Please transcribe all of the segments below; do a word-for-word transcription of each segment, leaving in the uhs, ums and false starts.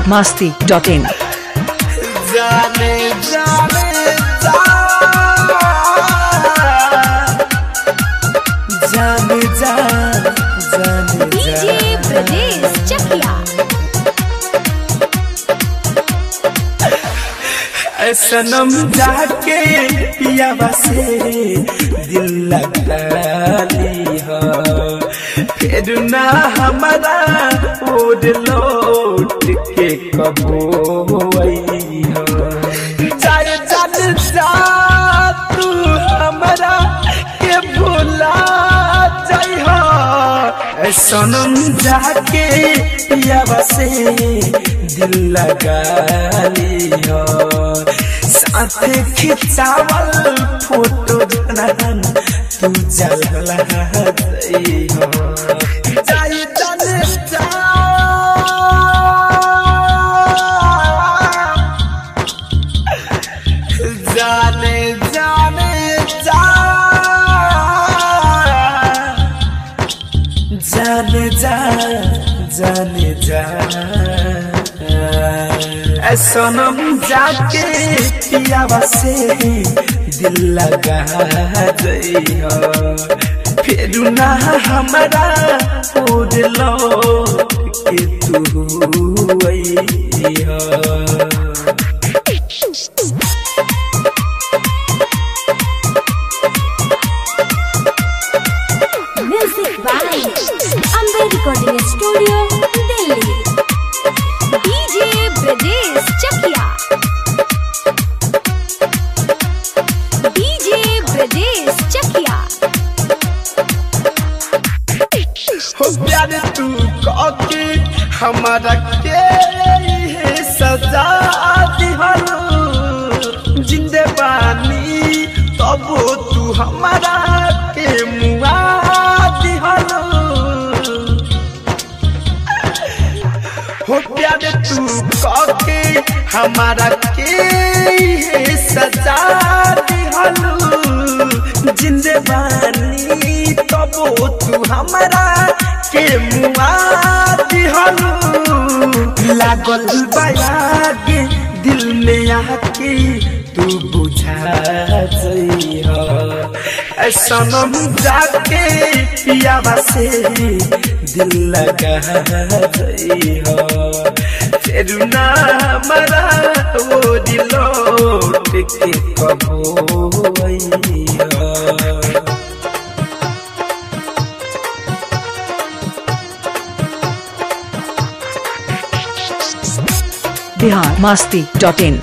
masti dot in. जाने जाने जा जाने जा जाने डीजे ब्रजेश चकिया सनम जाके पियावा से दिल लगा लिया फिर ना हमारा ओढ़ लौट के कबो आइया जाए जान जा तू हमारा के भुला जाइहा सनम जाके पियावा से दिल लगा लिया साथे खिंचावल फोटो जनन तू जलला जाइहा जाए जाने जा जाने जाने जा जाने जा जाने जा सनम जाके पियावा से दिल लगा दिया फिर ना हमारा ओढ़ लौट के तू आइया music by Ambe recording studio Delhi DJ Brajesh Chakiya DJ Brajesh Chakiya हो प्यार तू काके हमारा के सजा दिहलो जिंदे बानी तब तू हमारा के मुआ दिहलो हो प्यार तू काके हमारा के सजा दिहलो जिंदे बानी तब तू हमारा के मुआ दिहलो लागल बायागे दिल में आके तू बुझा जइहा सनम जाके पियावा से दिल लगा जइहा फिर ना हमारा वो दिलो के कबो आइहा Bihar masti dot in.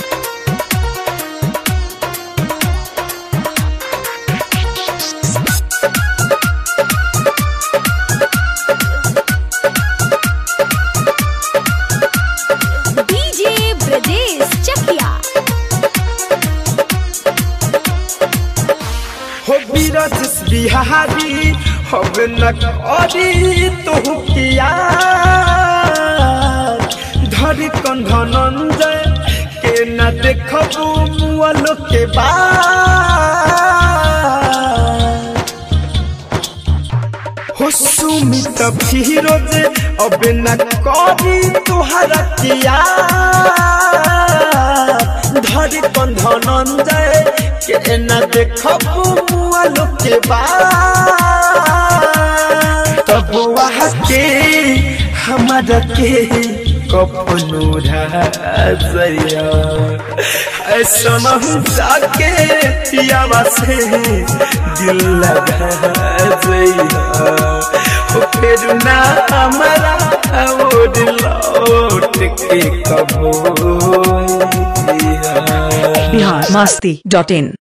DJ Brajesh Chakiya हो बीरज बिहारी अब न करी तो किया धरी कंधनंजय के न देखबू मुअलो के बाद हो सुमित फिरोज अब न करी तुहरा किया धरी कंधनंजय के न देखबू मुअलो के बाद तब वहाँ के हमारा के कपनो राजया सनम जाके पियावा से दिल लगा जइहा फिर ना हमारा ओढ़ लौट के कबो आइहा Bihar masti dot in.